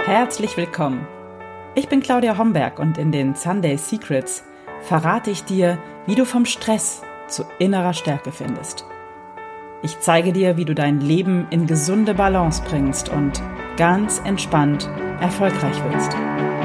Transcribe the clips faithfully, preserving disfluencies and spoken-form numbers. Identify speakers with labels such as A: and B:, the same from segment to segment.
A: Herzlich willkommen. Ich bin Claudia Homberg und in den Sunday Secrets verrate ich dir, wie du vom Stress zu innerer Stärke findest. Ich zeige dir, wie du dein Leben in gesunde Balance bringst und ganz entspannt erfolgreich wirst.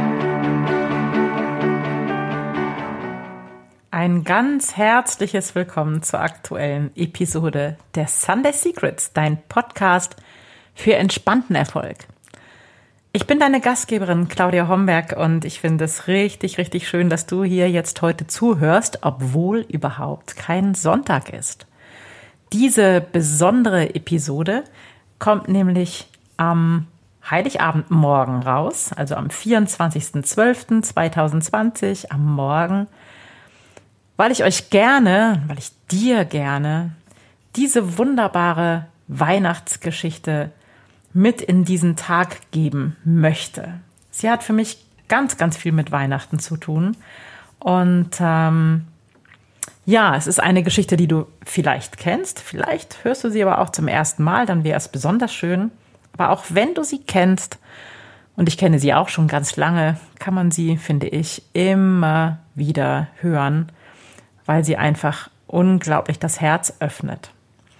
A: Ein ganz herzliches Willkommen zur aktuellen Episode der Sunday Secrets, dein Podcast für entspannten Erfolg. Ich bin deine Gastgeberin Claudia Homberg und ich finde es richtig, richtig schön, dass du hier jetzt heute zuhörst, obwohl überhaupt kein Sonntag ist. Diese besondere Episode kommt nämlich am Heiligabendmorgen raus, also am vierundzwanzigsten zwölften zweitausendzwanzig am Morgen, weil ich euch gerne, weil ich dir gerne diese wunderbare Weihnachtsgeschichte mit in diesen Tag geben möchte. Sie hat für mich ganz, ganz viel mit Weihnachten zu tun. Und ähm, ja, es ist eine Geschichte, die du vielleicht kennst. Vielleicht hörst du sie aber auch zum ersten Mal, dann wäre es besonders schön. Aber auch wenn du sie kennst, und ich kenne sie auch schon ganz lange, kann man sie, finde ich, immer wieder hören, weil sie einfach unglaublich das Herz öffnet.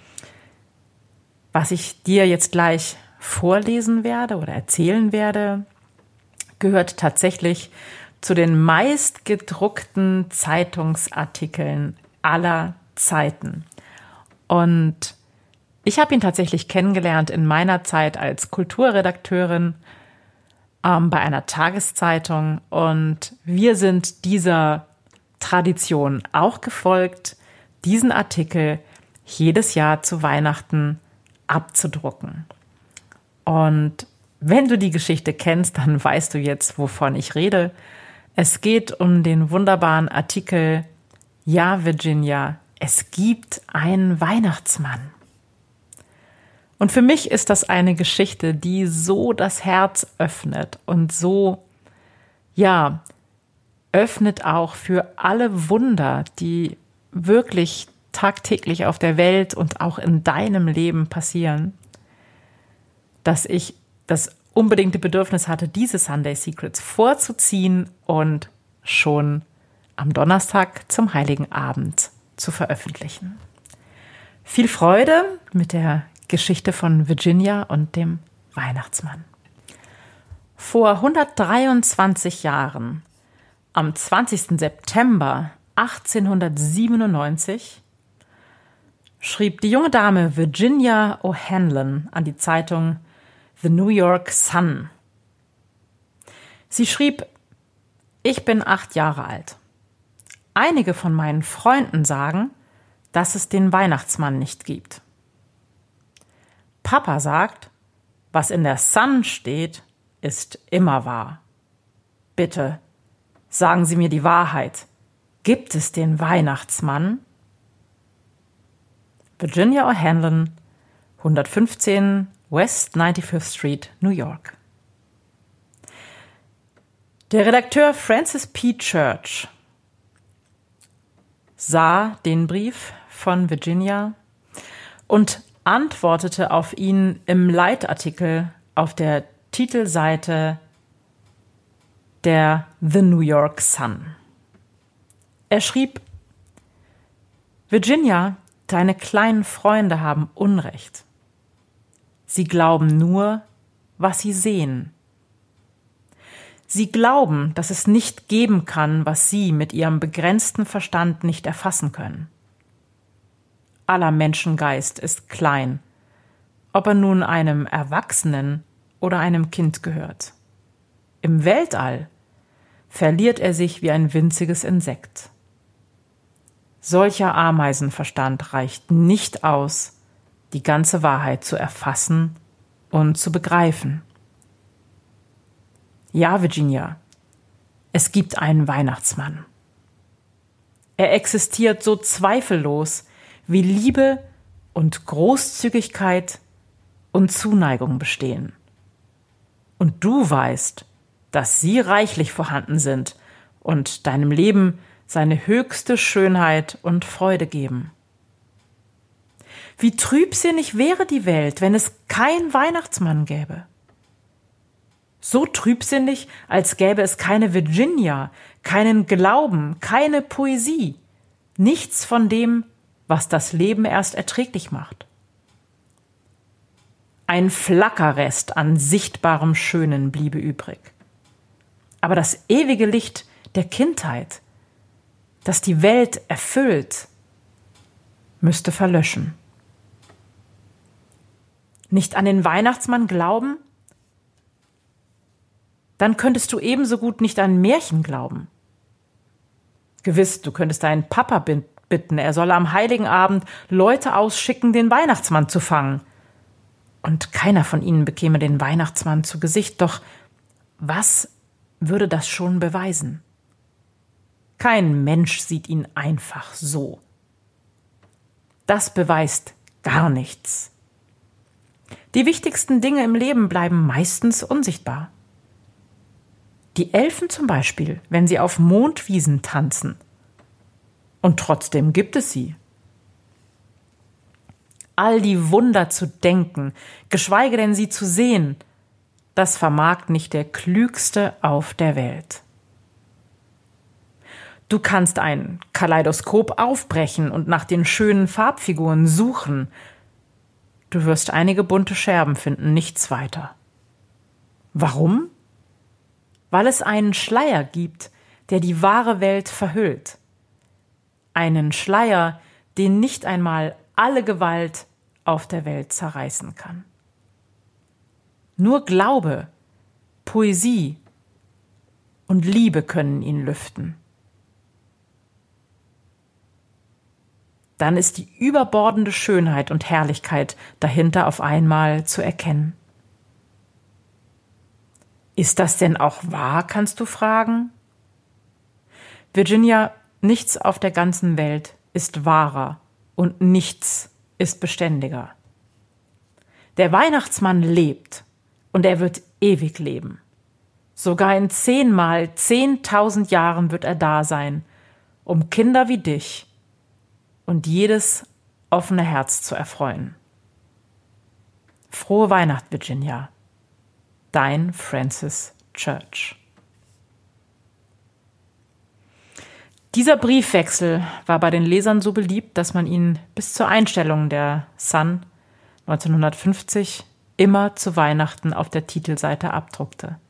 A: Was ich dir jetzt gleich vorlesen werde oder erzählen werde, gehört tatsächlich zu den meistgedruckten Zeitungsartikeln aller Zeiten. Und ich habe ihn tatsächlich kennengelernt in meiner Zeit als Kulturredakteurin ähm, bei einer Tageszeitung. Und wir sind dieser Tradition auch gefolgt, diesen Artikel jedes Jahr zu Weihnachten abzudrucken. Und wenn du die Geschichte kennst, dann weißt du jetzt, wovon ich rede. Es geht um den wunderbaren Artikel Ja, Virginia, es gibt einen Weihnachtsmann. Und für mich ist das eine Geschichte, die so das Herz öffnet und so, ja, öffnet auch für alle Wunder, die wirklich tagtäglich auf der Welt und auch in deinem Leben passieren, dass ich das unbedingte Bedürfnis hatte, diese Sunday Secrets vorzuziehen und schon am Donnerstag zum Heiligen Abend zu veröffentlichen. Viel Freude mit der Geschichte von Virginia und dem Weihnachtsmann. Vor hundertdreiundzwanzig Jahren, am zwanzigsten September achtzehnhundertsiebenundneunzig, schrieb die junge Dame Virginia O'Hanlon an die Zeitung The New York Sun. Sie schrieb: Ich bin acht Jahre alt. Einige von meinen Freunden sagen, dass es den Weihnachtsmann nicht gibt. Papa sagt, was in der Sun steht, ist immer wahr. Bitte, sagen Sie mir die Wahrheit. Gibt es den Weihnachtsmann? Virginia O'Hanlon, hundertfünfzehn West neunundfünfzigste Street, New York. Der Redakteur Francis P. Church sah den Brief von Virginia und antwortete auf ihn im Leitartikel auf der Titelseite der The New York Sun. Er schrieb: Virginia, deine kleinen Freunde haben Unrecht. Sie glauben nur, was sie sehen. Sie glauben, dass es nicht geben kann, was sie mit ihrem begrenzten Verstand nicht erfassen können. Aller Menschengeist ist klein, ob er nun einem Erwachsenen oder einem Kind gehört. Im Weltall verliert er sich wie ein winziges Insekt. Solcher Ameisenverstand reicht nicht aus, die ganze Wahrheit zu erfassen und zu begreifen. Ja, Virginia, es gibt einen Weihnachtsmann. Er existiert so zweifellos, wie Liebe und Großzügigkeit und Zuneigung bestehen. Und du weißt, dass sie reichlich vorhanden sind und deinem Leben seine höchste Schönheit und Freude geben. Wie trübsinnig wäre die Welt, wenn es keinen Weihnachtsmann gäbe. So trübsinnig, als gäbe es keine Virginia, keinen Glauben, keine Poesie, nichts von dem, was das Leben erst erträglich macht. Ein Flackerrest an sichtbarem Schönen bliebe übrig. Aber das ewige Licht der Kindheit, das die Welt erfüllt, müsste verlöschen. Nicht an den Weihnachtsmann glauben? Dann könntest du ebenso gut nicht an Märchen glauben. Gewiss, du könntest deinen Papa bitten, er solle am Heiligen Abend Leute ausschicken, den Weihnachtsmann zu fangen. Und keiner von ihnen bekäme den Weihnachtsmann zu Gesicht. Doch was würde das schon beweisen? Kein Mensch sieht ihn einfach so. Das beweist gar nichts. Die wichtigsten Dinge im Leben bleiben meistens unsichtbar. Die Elfen zum Beispiel, wenn sie auf Mondwiesen tanzen. Und trotzdem gibt es sie. All die Wunder zu denken, geschweige denn sie zu sehen, das vermag nicht der Klügste auf der Welt. Du kannst ein Kaleidoskop aufbrechen und nach den schönen Farbfiguren suchen. Du wirst einige bunte Scherben finden, nichts weiter. Warum? Weil es einen Schleier gibt, der die wahre Welt verhüllt. Einen Schleier, den nicht einmal alle Gewalt auf der Welt zerreißen kann. Nur Glaube, Poesie und Liebe können ihn lüften. Dann ist die überbordende Schönheit und Herrlichkeit dahinter auf einmal zu erkennen. Ist das denn auch wahr, kannst du fragen? Virginia, nichts auf der ganzen Welt ist wahrer und nichts ist beständiger. Der Weihnachtsmann lebt und er wird ewig leben. Sogar in zehnmal zehntausend Jahren wird er da sein, um Kinder wie dich und jedes offene Herz zu erfreuen. Frohe Weihnacht, Virginia. Dein Francis Church. Dieser Briefwechsel war bei den Lesern so beliebt, dass man ihn bis zur Einstellung der Sun neunzehnhundertfünfzig immer zu Weihnachten auf der Titelseite abdruckte.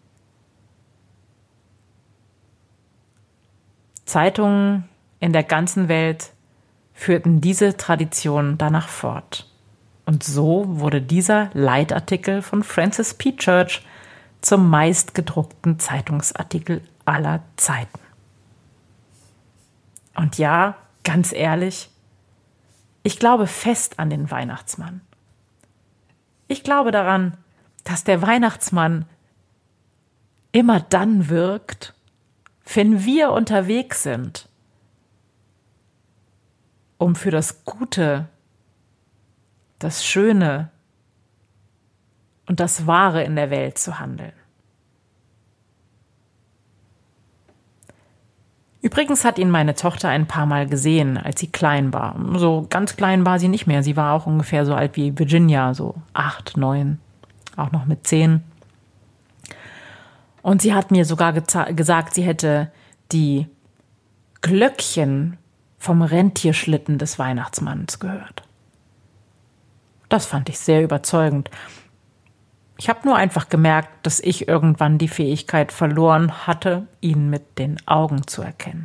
A: Zeitungen in der ganzen Welt führten diese Tradition danach fort. Und so wurde dieser Leitartikel von Francis P. Church zum meistgedruckten Zeitungsartikel aller Zeiten. Und ja, ganz ehrlich, ich glaube fest an den Weihnachtsmann. Ich glaube daran, dass der Weihnachtsmann immer dann wirkt, wenn wir unterwegs sind, um für das Gute, das Schöne und das Wahre in der Welt zu handeln. Übrigens hat ihn meine Tochter ein paar Mal gesehen, als sie klein war. So ganz klein war sie nicht mehr. Sie war auch ungefähr so alt wie Virginia, so acht, neun, auch noch mit zehn. Und sie hat mir sogar geza- gesagt, sie hätte die Glöckchen vom Rentierschlitten des Weihnachtsmanns gehört. Das fand ich sehr überzeugend. Ich habe nur einfach gemerkt, dass ich irgendwann die Fähigkeit verloren hatte, ihn mit den Augen zu erkennen.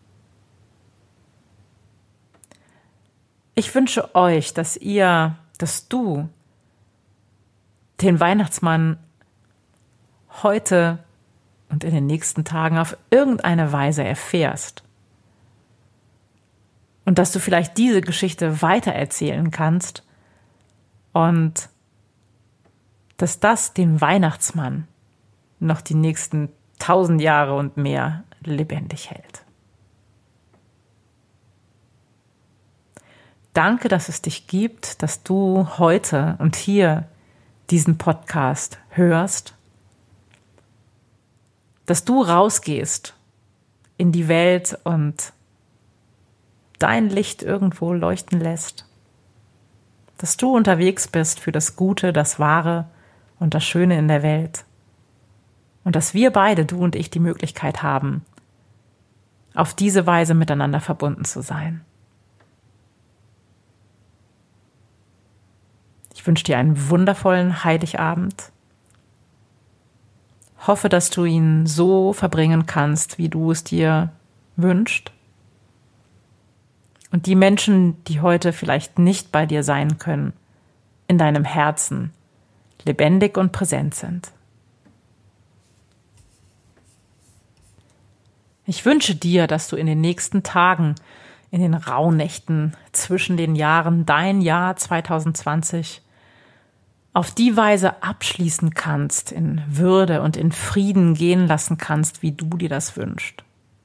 A: Ich wünsche euch, dass ihr, dass du den Weihnachtsmann heute und in den nächsten Tagen auf irgendeine Weise erfährst. Und dass du vielleicht diese Geschichte weitererzählen kannst und dass das den Weihnachtsmann noch die nächsten tausend Jahre und mehr lebendig hält. Danke, dass es dich gibt, dass du heute und hier diesen Podcast hörst, dass du rausgehst in die Welt und dein Licht irgendwo leuchten lässt, dass du unterwegs bist für das Gute, das Wahre und das Schöne in der Welt. Und dass wir beide, du und ich, die Möglichkeit haben, auf diese Weise miteinander verbunden zu sein. Ich wünsche dir einen wundervollen Heiligabend. Hoffe, dass du ihn so verbringen kannst, wie du es dir wünschst. Und die Menschen, die heute vielleicht nicht bei dir sein können, in deinem Herzen lebendig und präsent sind. Ich wünsche dir, dass du in den nächsten Tagen, in den Rauhnächten zwischen den Jahren dein Jahr zwanzig zwanzig auf die Weise abschließen kannst, in Würde und in Frieden gehen lassen kannst, wie du dir das wünschst.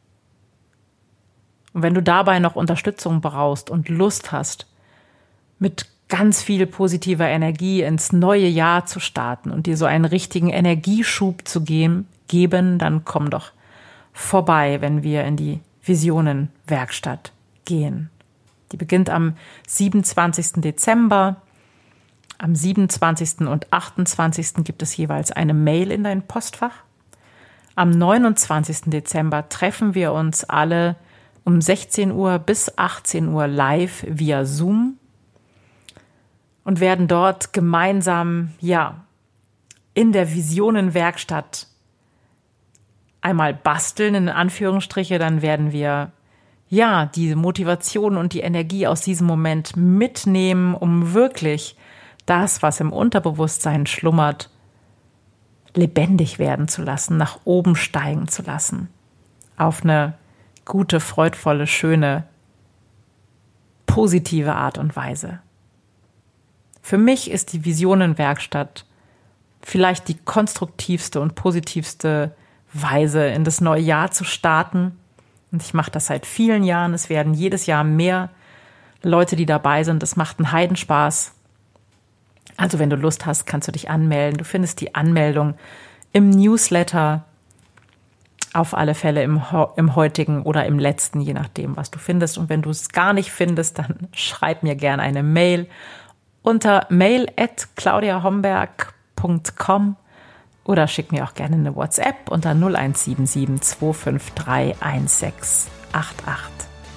A: Und wenn du dabei noch Unterstützung brauchst und Lust hast, mit ganz viel positiver Energie ins neue Jahr zu starten und dir so einen richtigen Energieschub zu geben, dann komm doch vorbei, wenn wir in die Visionen-Werkstatt gehen. Die beginnt am siebenundzwanzigsten Dezember. Am siebenundzwanzigsten und achtundzwanzigsten gibt es jeweils eine Mail in dein Postfach. Am neunundzwanzigsten Dezember treffen wir uns alle um sechzehn Uhr bis achtzehn Uhr live via Zoom und werden dort gemeinsam, ja, in der Visionenwerkstatt einmal basteln, in Anführungsstriche, dann werden wir, ja, die Motivation und die Energie aus diesem Moment mitnehmen, um wirklich das, was im Unterbewusstsein schlummert, lebendig werden zu lassen, nach oben steigen zu lassen. Auf eine gute, freudvolle, schöne, positive Art und Weise. Für mich ist die Visionenwerkstatt vielleicht die konstruktivste und positivste Weise, in das neue Jahr zu starten. Und ich mache das seit vielen Jahren. Es werden jedes Jahr mehr Leute, die dabei sind. Es macht einen Heidenspaß. Also wenn du Lust hast, kannst du dich anmelden. Du findest die Anmeldung im Newsletter, auf alle Fälle im, im heutigen oder im letzten, je nachdem, was du findest. Und wenn du es gar nicht findest, dann schreib mir gerne eine Mail unter mail at claudia homberg punkt com oder schick mir auch gerne eine WhatsApp unter null eins sieben sieben zwei fünf drei eins sechs acht acht.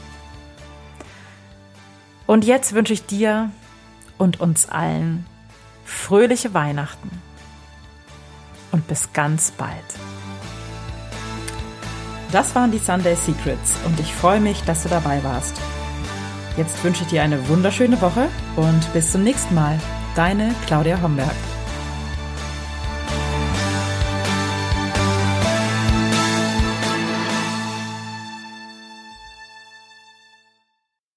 A: Und jetzt wünsche ich dir und uns allen fröhliche Weihnachten und bis ganz bald. Das waren die Sunday Secrets und ich freue mich, dass du dabei warst. Jetzt wünsche ich dir eine wunderschöne Woche und bis zum nächsten Mal. Deine Claudia Homberg.